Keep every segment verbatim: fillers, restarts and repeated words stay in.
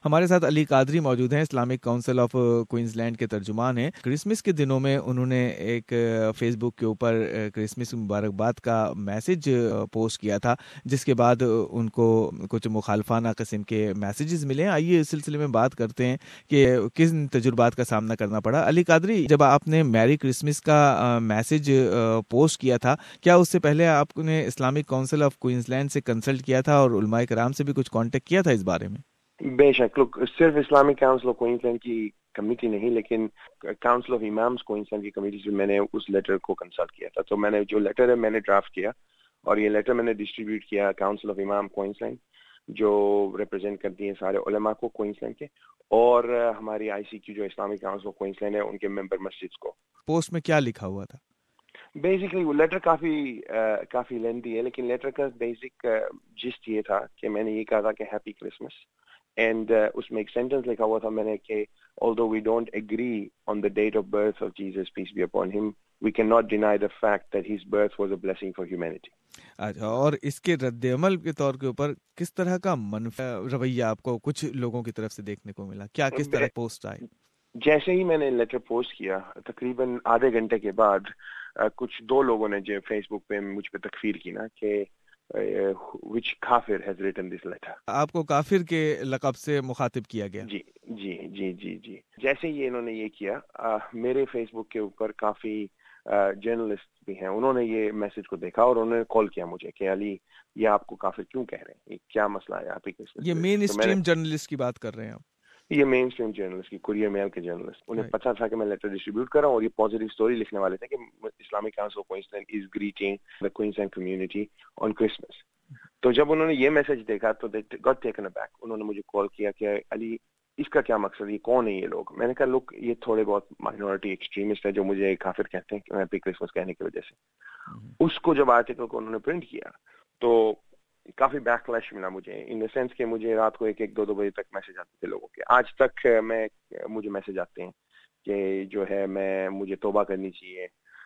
ہمارے ساتھ علی قادری موجود ہیں، Islamic Council of Queensland کے ترجمان ہیں۔ کرسمس کے دنوں میں انہوں نے ایک فیس بک کے اوپر کرسمس مبارکباد کا میسج پوسٹ کیا تھا، جس کے بعد ان کو کچھ مخالفانہ قسم کے میسیجز ملے۔ آئیے اس سلسلے میں بات کرتے ہیں کہ کس تجربات کا سامنا کرنا پڑا۔ علی قادری، جب آپ نے میری کرسمس کا میسج پوسٹ کیا تھا، کیا اس سے پہلے آپ نے Islamic Council of Queensland سے کنسلٹ کیا تھا اور علماء کرام سے بھی کچھ کانٹیکٹ کیا تھا اس بارے میں؟ بے شک، لوگ صرف Islamic Council of Queensland کی کمیٹی نہیں، لیکن Council of Imams Queensland کی کمیٹی سے میں نے اس لیٹر کو کنسلٹ کیا تھا۔ تو میں نے جو لیٹر ہے میں نے ڈرافٹ کیا اور یہ لیٹر میں نے ڈسٹریبیوٹ کیا Council of Imam Queensland, جو ریپرزینٹ کرتی ہیں سارے علماء کو کوئنز لینڈ کے، اور ہماری آئی سی کی جو Islamic Council of Queensland ہے ان کے ممبر مسجد کو۔ پوسٹ میں کیا لکھا ہوا تھا؟ بیسکلی وہ لیٹر کافی کافی لینتھی ہے، لیکن لیٹر کا بیسک جسٹ یہ تھا کہ میں نے یہ کہا تھا کہ ہیپی کرسمس، اینڈ اس میں ایک سینٹنس لکھا ہوا تھا میں نے کہ although we don't agree on the date of birth of Jesus, peace be upon him, we cannot deny the fact that his birth was a blessing for humanity. اچھا، اور اس کے رد عمل کے طور کے اوپر کس طرح کا منفی رویہ آپ کو کچھ لوگوں کی طرف سے دیکھنے کو ملا؟ کیا کس طرح پوسٹ آئے؟ جیسے ہی میں نے لیٹر پوسٹ کیا تقریباً آدھے گھنٹے کے بعد کچھ دو لوگوں نے جو فیس بک پہ مجھ پہ تکفیر کی نا کہ which کافر has written this letter. آپ کو کافر کے لقب سے مخاطب کیا گیا؟ جی جی جی جی جی جیسے ہی انہوں نے یہ کیا، آ, میرے فیس بک کے اوپر کافی جرنلسٹ بھی ہیں، انہوں نے یہ میسج کو دیکھا اور انہوں نے کال کیا مجھے کہ علی یہ آپ کو کافر کیوں کہہ رہے ہیں، یہ کیا مسئلہ ہے آپ ہی؟ یہ مین اسٹریم جرنلسٹ کی بات کر رہے ہیں آپ؟ یہ مین اسٹریم جرنلسٹ کی، کوریئر میل کے جرنلسٹ، انہیں پتا تھا کہ میں لیٹر ڈسٹریبیوٹ کر رہا ہوں اور یہ پازیٹیو اسٹوری لکھنے والے تھے کہ Islamic Council of Queensland is greeting the Queensland community on Christmas. تو جب انہوں نے یہ میسج دیکھا تو دے گاٹ ٹیکن ابیک، انہوں نے مجھے کال کیا کہ علی اس کا کیا مقصد، یہ کون ہے یہ لوگ؟ میں نے کہا لوگ یہ تھوڑے بہت مائنورٹی ایکسٹریمسٹ ہے جو مجھے کافر کہتے ہیں ہیپی کرسمس کہنے کی وجہ سے۔ اس کو جب آرٹیکل کو انہوں نے پرنٹ کیا تو کافی بیک فلیش ملا مجھے، ان دا سینس کہ مجھے رات کو ایک ایک دو دو بجے تک میسج آتے تھے لوگوں کے، آج تک میں مجھے میسج آتے ہیں کہ جو ہے میں مجھے توبہ کرنی چاہیے،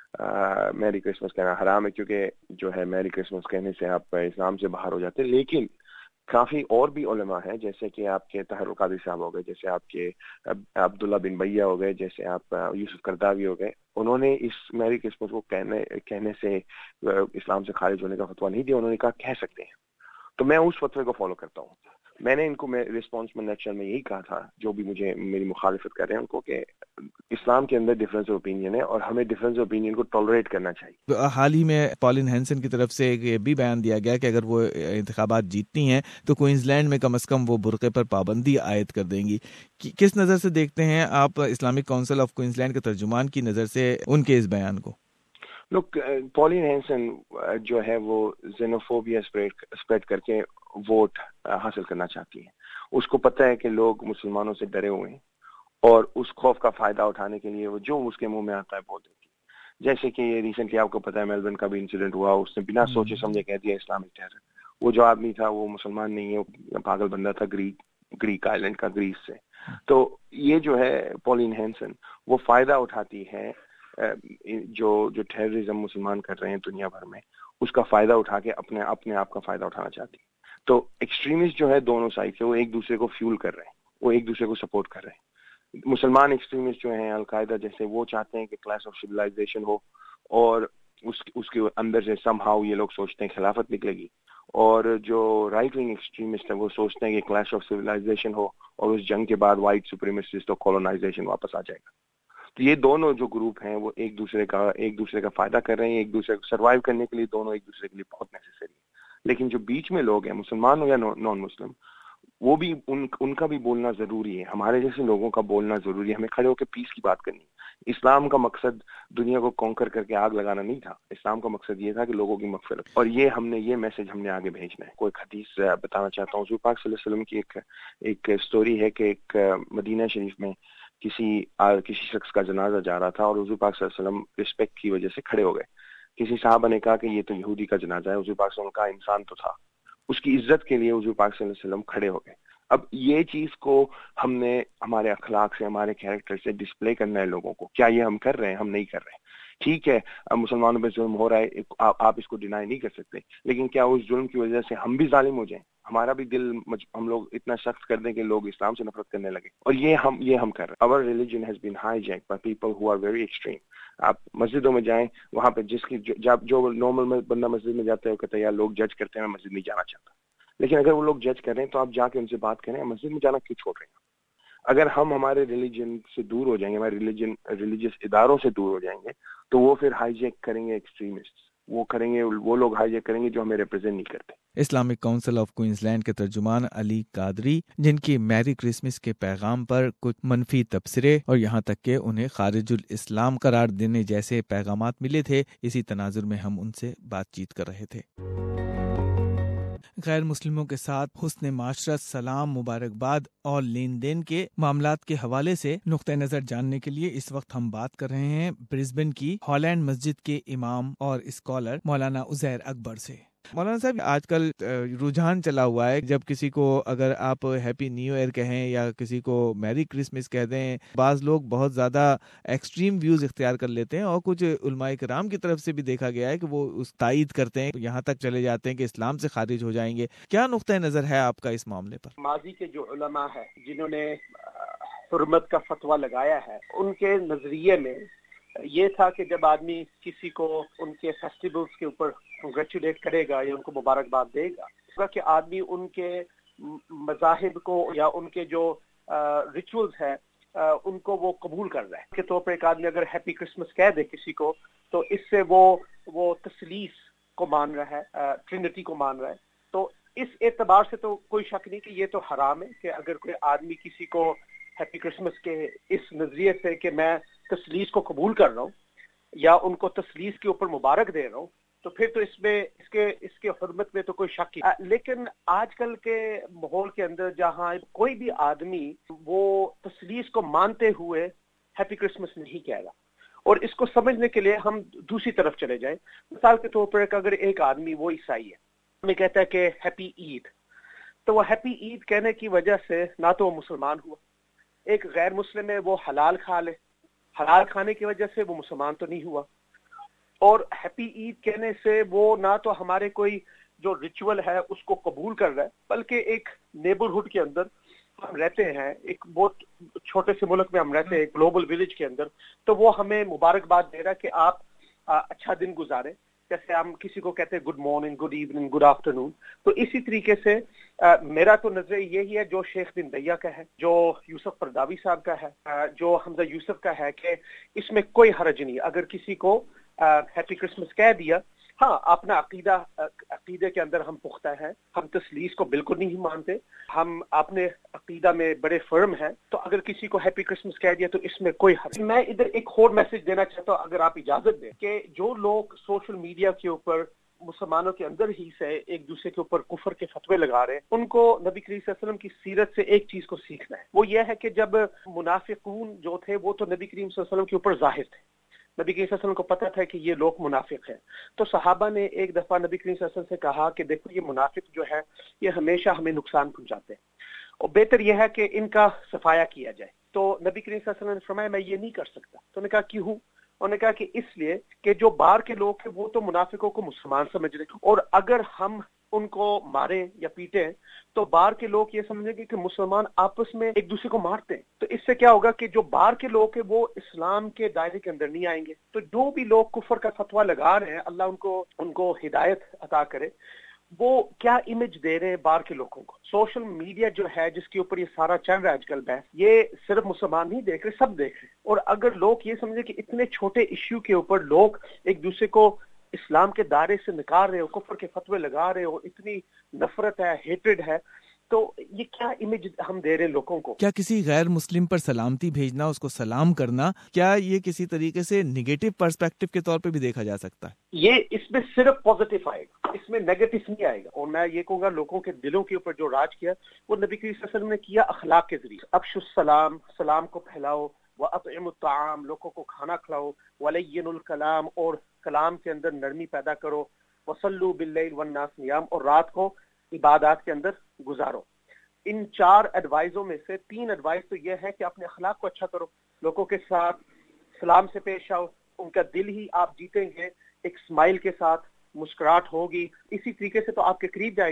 میری کرسمس کہنا حرام ہے کیونکہ جو ہے میری کرسمس کہنے سے آپ اسلام سے باہر ہو جاتے ہیں۔ لیکن کافی اور بھی علماء ہیں جیسے کہ آپ کے طاہر القادری صاحب ہو گئے، جیسے آپ کے عبداللہ بن بھیا ہو گئے، جیسے آپ یوسف کرداوی ہو گئے، انہوں نے اس میری کرسمس کو کہنے کہنے سے اسلام سے خارج ہونے کا فتویٰ نہیں دیا، انہوں نے کہا کہہ سکتے ہیں۔ تو میں اس فتوے کو فالو کرتا ہوں۔ میں نے ان کو میں رسپانس میں لیکچر میں یہی کہا تھا جو بھی مجھے میری مخالفت کر رہے ہیں ان کو کہ اسلام کے اندر ڈفرینس آف اوپینین ہے اور ہمیں ڈفرینس آف اوپینین کو ٹالریٹ کرنا چاہیے۔ حال ہی میں پالن ہینسن کی طرف سے یہ بھی بیان دیا گیا کہ اگر وہ انتخابات جیتتی ہیں تو کوئنز لینڈ میں کم از کم وہ برقعے پر پابندی عائد کر دیں گی۔ کس نظر سے دیکھتے ہیں آپ Islamic Council of Queensland کے ترجمان کی نظر سے ان کے اس بیان کو؟ لوگ پالن ہینسن جو ہے وہ زینوفوبیا اسپریڈ کر کے ووٹ حاصل کرنا چاہتی ہے، اس کو پتہ ہے کہ لوگ مسلمانوں سے ڈرے ہوئے ہیں اور اس خوف کا فائدہ اٹھانے کے لیے وہ جو اس کے منہ میں آتا ہے بول دیتی ہے۔ جیسے کہ یہ ریسنٹلی آپ کو پتہ ہے میلبرن کا بھی انسیڈنٹ ہوا، اس نے بنا سوچے سمجھے کہہ دیا اسلامک ٹیرر۔ وہ جو آدمی تھا وہ مسلمان نہیں ہے، وہ پاگل بندہ تھا گریک گریک آئلینڈ کا، گریس سے۔ تو یہ جو ہے پالن ہینسن وہ فائدہ اٹھاتی ہے جو جو ٹیررزم مسلمان کر رہے ہیں دنیا بھر میں، اس کا فائدہ اٹھا کے اپنے اپنے آپ کا فائدہ اٹھانا چاہتی ہے۔ تو ایکسٹریمسٹ جو ہے دونوں سائڈ سے وہ ایک دوسرے کو فیول کر رہے ہیں، وہ ایک دوسرے کو سپورٹ کر رہے ہیں۔ مسلمان ایکسٹریمسٹ جو ہیں القاعدہ جیسے، وہ چاہتے ہیں کہ کلاس آف سویلائزیشن ہو اور اس اس کے اندر سے سم ہاؤ یہ لوگ سوچتے ہیں خلافت نکلے گی، اور جو رائٹ ونگ ایکسٹریمسٹ ہیں وہ سوچتے ہیں کہ کلاش آف سویلائزیشن ہو اور اس جنگ کے بعد وائٹ سپریمسسٹ اور کولونائزیشن واپس آ جائے گا۔ تو یہ دونوں جو گروپ ہیں وہ ایک دوسرے کا ایک دوسرے کا فائدہ کر رہے ہیں، ایک دوسرے کو سروائیو کرنے کے لیے دونوں ایک دوسرے کے لیے بہت نیسیسری ہے۔ لیکن جو بیچ میں لوگ ہیں مسلمان ہو یا نان مسلم، وہ بھی ان ان کا بھی بولنا ضروری ہے، ہمارے جیسے لوگوں کا بولنا ضروری ہے۔ ہمیں کھڑے ہو کے پیس کی بات کرنی ہے۔ اسلام کا مقصد دنیا کو کانکر کر کے آگ لگانا نہیں تھا، اسلام کا مقصد یہ تھا کہ لوگوں کی مغفرت، اور یہ ہم نے یہ میسج ہم نے آگے بھیجنا ہے۔ کوئی حدیث بتانا چاہتا ہوں، حضور پاک صلی اللہ علیہ وسلم کی ایک ایک اسٹوری ہے کہ ایک مدینہ شریف میں کسی کسی شخص کا جنازہ جا رہا تھا اور حضور پاک صلی اللہ علیہ وسلم رسپیکٹ کی وجہ سے کھڑے ہو گئے۔ کسی صحابہ نے کہا کہ یہ تو یہودی کا جنازہ ہے، حضور پاک صلی اللہ علیہ وسلم کا انسان تو تھا، اس کی عزت کے لیے حضور پاک صلی اللہ علیہ وسلم کھڑے ہو گئے۔ اب یہ چیز کو ہم نے ہمارے اخلاق سے، ہمارے کیریکٹر سے ڈسپلے کرنا ہے لوگوں کو۔ کیا یہ ہم کر رہے ہیں؟ ہم نہیں کر رہے ہیں۔ ٹھیک ہے مسلمانوں پہ ظلم ہو رہا ہے، آپ اس کو ڈینائی نہیں کر سکتے، لیکن کیا اس ظلم کی وجہ سے ہم بھی ظالم ہو جائیں، ہمارا بھی دل ہم لوگ اتنا سخت کر دیں کہ لوگ اسلام سے نفرت کرنے لگے. اور یہ ہم یہ ہم کر رہے ہیں. Our religion has been hijacked by people who are very extreme. آپ مسجدوں میں جائیں, وہاں پہ جس کی جو, جو نارمل بندہ مسجد میں جاتا ہے وہ کہتا ہے یار لوگ جج کرتے ہیں, میں مسجد نہیں جانا چاہتا. لیکن اگر وہ لوگ جج کریں تو آپ جا کے ان سے بات کریں, مسجد میں جانا کیوں چھوڑ رہے ہیں؟ اگر ہم ہمارے ریلیجن سے دور ہو جائیں گے, ہمارے ریلیجن ریلیجیس اداروں سے دور ہو جائیں گے, تو وہ پھر ہائی جیک کریں گے ایکسٹریمسٹ, وہ کریں گے, وہ لوگ ہائی جیک کریں گے جو ہمیں ریپرزینٹ نہیں کرتے. Islamic Council of Queensland کے ترجمان علی قادری, جن کی میری کرسمس کے پیغام پر کچھ منفی تبصرے اور یہاں تک کہ انہیں خارج الاسلام قرار دینے جیسے پیغامات ملے تھے, اسی تناظر میں ہم ان سے بات چیت کر رہے تھے. غیر مسلموں کے ساتھ حسن معاشرت, سلام, مبارکباد اور لین دین کے معاملات کے حوالے سے نقطہ نظر جاننے کے لیے اس وقت ہم بات کر رہے ہیں برسبن کی ہالینڈ مسجد کے امام اور اسکالر مولانا عزیر اکبر سے. مولانا صاحب, آج کل رجحان چلا ہوا ہے, جب کسی کو اگر آپ ہیپی نیو ایئر کہیں یا کسی کو میری کرسمس کہہ دیں, بعض لوگ بہت زیادہ ایکسٹریم ویوز اختیار کر لیتے ہیں, اور کچھ علماء کرام کی طرف سے بھی دیکھا گیا ہے کہ وہ اس تائید کرتے ہیں, یہاں تک چلے جاتے ہیں کہ اسلام سے خارج ہو جائیں گے. کیا نقطہ نظر ہے آپ کا اس معاملے پر؟ ماضی کے جو علماء ہے جنہوں نے حرمت کا فتویٰ لگایا ہے, ان کے نظریے میں یہ تھا کہ جب آدمی کسی کو ان کے فیسٹیولز کے اوپر کنگریچولیٹ کرے گا یا ان کو مبارکباد دے گا, کہ آدمی ان کے مذاہب کو یا ان کے جو ریچولز ہیں ان کو وہ قبول کر رہا ہے. کے طور پر ایک آدمی اگر ہیپی کرسمس کہہ دے کسی کو, تو اس سے وہ وہ تثلیث کو مان رہا ہے, ٹرینٹی کو مان رہا ہے. تو اس اعتبار سے تو کوئی شک نہیں کہ یہ تو حرام ہے کہ اگر کوئی آدمی کسی کو ہیپی کرسمس کے اس نظریے سے کہ میں تثلیث کو قبول کر رہا ہوں یا ان کو تثلیث کے اوپر مبارک دے رہا ہوں, تو پھر تو اس میں اس کے اس کے حرمت میں تو کوئی شک ہی. لیکن آج کل کے ماحول کے اندر جہاں کوئی بھی آدمی وہ تثلیث کو مانتے ہوئے ہیپی کرسمس نہیں کہہ رہا, اور اس کو سمجھنے کے لیے ہم دوسری طرف چلے جائیں. مثال کے طور پر اگر ایک آدمی وہ عیسائی ہے, ہمیں کہتا ہے کہ ہیپی عید, تو وہ ہیپی عید کہنے کی وجہ سے نہ تو وہ مسلمان ہوا. ایک غیر مسلم ہے, وہ حلال کھا لے, حلال کھانے کی وجہ سے وہ مسلمان تو نہیں ہوا. اور ہیپی عید کہنے سے وہ نہ تو ہمارے کوئی جو ریچول ہے اس کو قبول کر رہا ہے, بلکہ ایک نیبرہڈ کے اندر ہم رہتے ہیں, ایک بہت چھوٹے سے ملک میں ہم رہتے ہیں, ایک گلوبل ولیج کے اندر, تو وہ ہمیں مبارکباد دے رہا ہے کہ آپ اچھا دن گزاریں. جیسے ہم کسی کو کہتے ہیں good morning, good evening, good afternoon. تو اسی طریقے سے میرا تو نظریہ یہی ہے جو شیخ بن دیا کا ہے, جو یوسف پرداوی صاحب کا ہے, جو حمزہ یوسف کا ہے, کہ اس میں کوئی حرج نہیں اگر کسی کو ہیپی کرسمس کہہ دیا. ہاں, اپنا عقیدہ عقیدے کے اندر ہم پختہ ہیں, ہم تثلیث کو بالکل نہیں مانتے, ہم اپنے عقیدہ میں بڑے فرم ہیں, تو اگر کسی کو ہیپی کرسمس کہہ دیا تو اس میں کوئی حرج. میں ادھر ایک اور میسج دینا چاہتا ہوں اگر آپ اجازت دیں, کہ جو لوگ سوشل میڈیا کے اوپر مسلمانوں کے اندر ہی سے ایک دوسرے کے اوپر کفر کے فتوے لگا رہے ہیں, ان کو نبی کریم صلی اللہ علیہ وسلم کی سیرت سے ایک چیز کو سیکھنا ہے. وہ یہ ہے کہ جب منافقون جو تھے وہ تو نبی کریم صلی اللہ علیہ وسلم کے اوپر ظاہر تھے, نبی کریم صلی اللہ علیہ وسلم کو پتہ تھا کہ یہ لوگ منافق ہیں. تو صحابہ نے ایک دفعہ نبی کریم صلی اللہ علیہ وسلم سے کہا کہ دیکھو یہ منافق جو ہے یہ ہمیشہ ہمیں نقصان پہنچاتے ہیں, اور بہتر یہ ہے کہ ان کا صفایا کیا جائے. تو نبی کریم صلی اللہ علیہ وسلم نے فرمایا میں یہ نہیں کر سکتا. تو نے کہا کیوں؟ انہوں نے کہا کہ اس لیے کہ جو باہر کے لوگ ہیں وہ تو منافقوں کو مسلمان سمجھ رہے ہیں, اور اگر ہم ان کو ماریں یا پیٹیں تو باہر کے لوگ یہ سمجھیں گے کہ مسلمان آپس میں ایک دوسرے کو مارتے ہیں. تو اس سے کیا ہوگا کہ جو باہر کے لوگ ہیں وہ اسلام کے دائرے کے اندر نہیں آئیں گے. تو جو بھی لوگ کفر کا فتویٰ لگا رہے ہیں, اللہ ان کو ان کو ہدایت عطا کرے, وہ کیا امیج دے رہے ہیں باہر کے لوگوں کو. سوشل میڈیا جو ہے جس کے اوپر یہ سارا چل رہا ہے آج کل بحث, یہ صرف مسلمان نہیں دیکھ رہے, سب دیکھ رہے ہیں. اور اگر لوگ یہ سمجھے کہ اتنے چھوٹے ایشو کے اوپر لوگ ایک دوسرے کو اسلام کے دائرے سے نکال رہے ہو, کفر کے فتوے لگا رہے ہو, اتنی نفرت ہے, ہیٹرڈ ہے, تو یہ کیا امیج ہم دے رہے ہیں لوگوں کو. کیا کسی غیر مسلم پر سلامتی بھیجنا, اس کو سلام کرنا, کیا یہ کسی طریقے سے نگیٹو پرسپیکٹو کے طور پہ بھی دیکھا جا سکتا ہے؟ یہ اس میں صرف پازیٹیو آئے گا, اس میں نیگیٹو نہیں آئے گا. اور میں یہ کہوں گا لوگوں کے دلوں کے اوپر جو راج کیا وہ نبی کریم صلی اللہ علیہ وسلم نے کیا اخلاق کے ذریعے. افشوا السلام, سلام کو پھیلاؤ, وَأَطْعِمُوا الطَّعَامَ, لوگوں کو کھانا کھلاؤ, وَلَيِّنُوا الْكَلَامَ, اور کلام کے اندر نرمی پیدا کرو, وَصَلُّوا بِاللَّيْلِ وَالنَّاسُ نِيَامٌ, اور رات کو عبادات کے اندر گزارو. ان چار ایڈوائزوں میں سے تین ایڈوائز تو یہ ہے کہ اپنے اخلاق کو اچھا کرو, لوگوں کے ساتھ سلام سے پیش آؤ, ان کا دل ہی آپ جیتیں گے, ایک اسمائل کے ساتھ مسکراہٹ ہوگی, اسی طریقے سے تو آپ کے قریب جائے گا.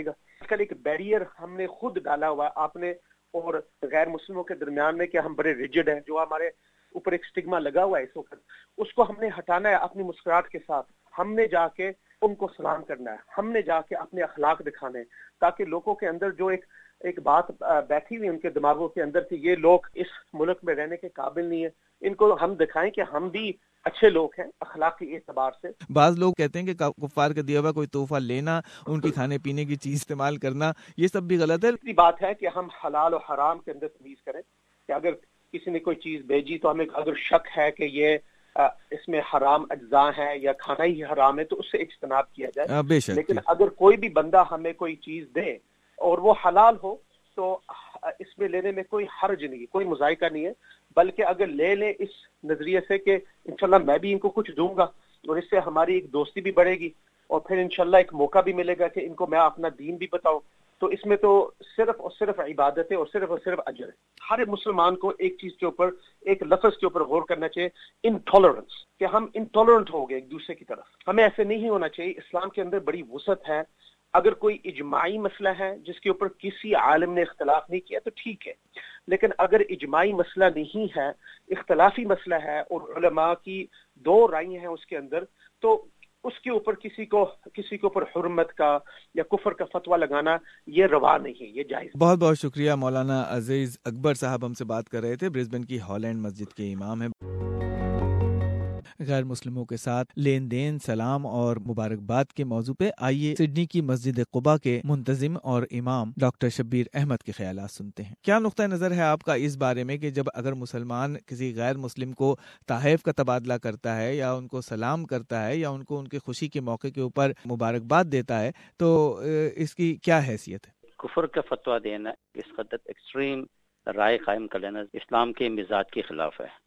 کل ایک بیریئر ہم نے خود ڈالا ہوا ہے آپ نے اور غیر مسلموں کے درمیان میں کہ ہم بڑے ریجڈ ہیں, جو ہمارے اوپر ایک سٹگما لگا ہوا ہے اس وقت, اس کو ہم نے ہٹانا ہے اپنی مسکراہٹ کے ساتھ. ہم نے جا کے ان کو سلام کرنا ہے, ہم نے جا کے اپنے اخلاق دکھانے ہیں, تاکہ لوگوں کے اندر جو ایک ایک بات بیٹھی ہوئی ان کے دماغوں کے اندر کہ یہ لوگ اس ملک میں رہنے کے قابل نہیں ہے, ان کو ہم دکھائیں کہ ہم بھی اچھے لوگ ہیں اخلاقی اعتبار سے. بعض لوگ کہتے ہیں کہ کفار کا دیا ہوا کوئی تحفہ لینا, ان کی کھانے پینے کی چیز استعمال کرنا, یہ سب بھی غلط ہے. دوسری بات ہے کہ ہم حلال و حرام کے اندر تمیز کریں, کہ اگر کسی نے کوئی چیز بھیجی تو ہمیں اگر شک ہے کہ یہ اس میں حرام اجزاء ہیں یا کھانا ہی حرام ہے تو اس سے اجتناب کیا جائے. بے شک. لیکن اگر کوئی بھی بندہ ہمیں کوئی چیز دے اور وہ حلال ہو تو اس میں لینے میں کوئی حرج نہیں, کوئی مذائقہ نہیں ہے, بلکہ اگر لے لیں اس نظریے سے کہ انشاءاللہ میں بھی ان کو کچھ دوں گا اور اس سے ہماری ایک دوستی بھی بڑھے گی اور پھر انشاءاللہ ایک موقع بھی ملے گا کہ ان کو میں اپنا دین بھی بتاؤں, تو اس میں تو صرف اور صرف عبادت ہے اور صرف اور صرف اجر ہے. ہر مسلمان کو ایک چیز کے اوپر, ایک لفظ کے اوپر غور کرنا چاہیے, انٹالرنس, کہ ہم انٹالرنٹ ہو گئے ایک دوسرے کی طرف. ہمیں ایسے نہیں ہونا چاہیے. اسلام کے اندر بڑی وسعت ہے. اگر کوئی اجماعی مسئلہ ہے جس کے اوپر کسی عالم نے اختلاف نہیں کیا تو ٹھیک ہے, لیکن اگر اجماعی مسئلہ نہیں ہے, اختلافی مسئلہ ہے اور علماء کی دو رائیں ہیں اس کے اندر, تو اس کے اوپر کسی کو کسی کے اوپر حرمت کا یا کفر کا فتویٰ لگانا یہ روا نہیں ہے, یہ جائز. بہت بہت شکریہ. مولانا عزیز اکبر صاحب ہم سے بات کر رہے تھے, برسبن کی ہالینڈ مسجد کے امام ہیں. غیر مسلموں کے ساتھ لین دین, سلام اور مبارکباد کے موضوع پہ آئیے سڈنی کی مسجد قباء کے منتظم اور امام ڈاکٹر شبیر احمد کے خیالات سنتے ہیں. کیا نقطہ نظر ہے آپ کا اس بارے میں کہ جب اگر مسلمان کسی غیر مسلم کو تحائف کا تبادلہ کرتا ہے یا ان کو سلام کرتا ہے یا ان کو ان کی خوشی کے موقع کے اوپر مبارکباد دیتا ہے تو اس کی کیا حیثیت ہے؟ کفر کا فتویٰ دینا, اس قدر ایکسٹریم رائے قائم کر لینا اسلام کے مزاج کے خلاف ہے.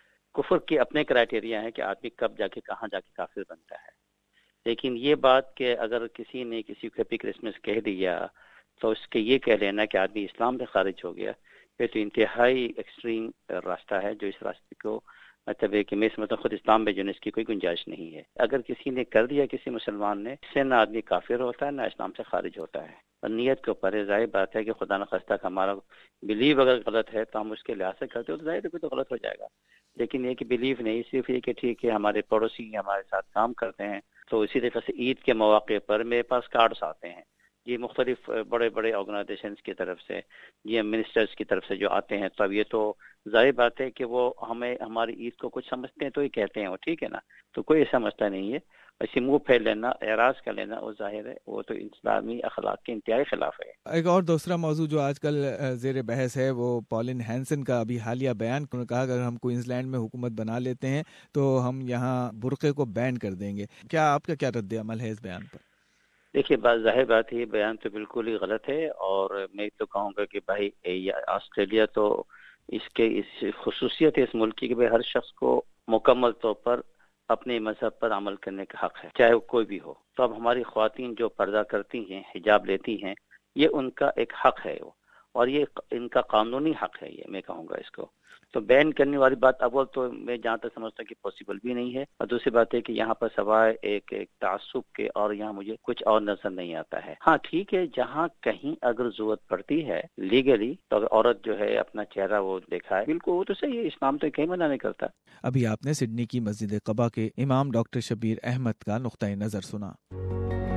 کفر کے اپنے کرائٹیریا ہیں کہ آدمی کب جا کے کہاں جا کے کافر بنتا ہے, لیکن یہ بات کہ اگر کسی نے کسی کو ہیپی کرسمس کہہ دیا تو اس کے یہ کہہ لینا کہ آدمی اسلام سے خارج ہو گیا, یہ تو انتہائی ایکسٹریم راستہ ہے, جو اس راستے کو مطلب ہے کہ میں اس مطلب خود اسلام میں جو اس کی کوئی گنجائش نہیں ہے. اگر کسی نے کر دیا کسی مسلمان نے, اس سے نہ آدمی کافر ہوتا ہے نہ اسلام سے خارج ہوتا ہے. اور نیت کے اوپر ظاہر بات ہے کہ خدا نخواستہ کا ہمارا بلیو اگر غلط ہے تو ہم اس کے لحاظ سے کرتے ہو تو ظاہر ہے تو غلط ہو جائے گا, لیکن یہ کہ بلیو نہیں, صرف یہ کہ ٹھیک ہے ہمارے پڑوسی ہمارے ساتھ کام کرتے ہیں, تو اسی طریقے سے عید کے مواقع پر میرے پاس کارڈز آتے ہیں, یہ مختلف بڑے بڑے آرگنائزیشنز کی طرف سے, یہ منسٹرز کی طرف سے جو آتے ہیں, تب یہ تو ظاہر بات ہے کہ وہ ہمیں ہماری عید کو کچھ سمجھتے ہیں تو یہ کہتے ہیں وہ ٹھیک ہے نا, تو کوئی ایسا مسئلہ نہیں ہے. ایسے منہ پھیر لینا, اعراض کر لینا, وہ ظاہر ہے وہ تو اسلامی اخلاق کے انتہائی خلاف ہے. ایک اور دوسرا موضوع جو آج کل زیر بحث ہے وہ پولن ہینسن کا ابھی حالیہ بیان. انہوں نے کہا کہ اگر ہم کوئنز لینڈ میں حکومت بنا لیتے ہیں تو ہم یہاں برقعے کو بین کر دیں گے. کیا آپ کا کیا رد عمل ہے اس بیان پر؟ دیکھیے بات ظاہر بات ہے, بیان تو بالکل ہی غلط ہے, اور میں تو کہوں گا کہ بھائی آسٹریلیا تو اس کے اس خصوصیت ہے اس ملک کی کہ بھائی ہر شخص کو مکمل طور پر اپنے مذہب پر عمل کرنے کا حق ہے, چاہے وہ کوئی بھی ہو. تو اب ہماری خواتین جو پردہ کرتی ہیں, حجاب لیتی ہیں, یہ ان کا ایک حق ہے, وہ اور یہ ان کا قانونی حق ہے, یہ میں کہوں گا اس کو. تو بین کرنے والی بات اول تو میں جہاں تک سمجھتا ہوں کہ پاسبل بھی نہیں ہے, اور دوسری بات ہے کہ یہاں پر سوائے ایک ایک تعصب کے اور یہاں مجھے کچھ اور نظر نہیں آتا ہے. ہاں ٹھیک ہے, جہاں کہیں اگر ضرورت پڑتی ہے لیگلی تو اگر عورت جو ہے اپنا چہرہ وہ دکھائے, بالکل وہ تو صحیح ہے, اسلام تو کہیں منع نہیں کرتا. ابھی آپ نے سڈنی کی مسجد قباء کے امام ڈاکٹر شبیر احمد کا نقطہ نظر سنا.